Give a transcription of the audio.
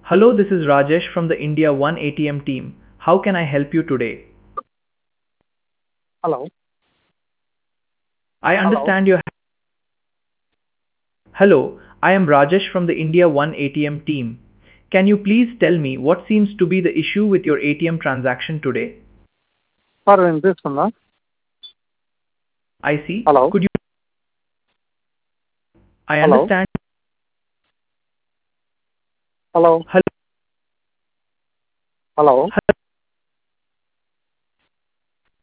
Hello, this is Rajesh from the India One ATM team. How can I help you today? Hello. I Hello. understand your. Hello, I am Rajesh from the India One ATM team. Can you please tell me what seems to be the issue with your ATM transaction today? Sir, వినిపిస్తుందా? I see. Hello. Could you? I Hello. understand. Hello. Hello, Hello.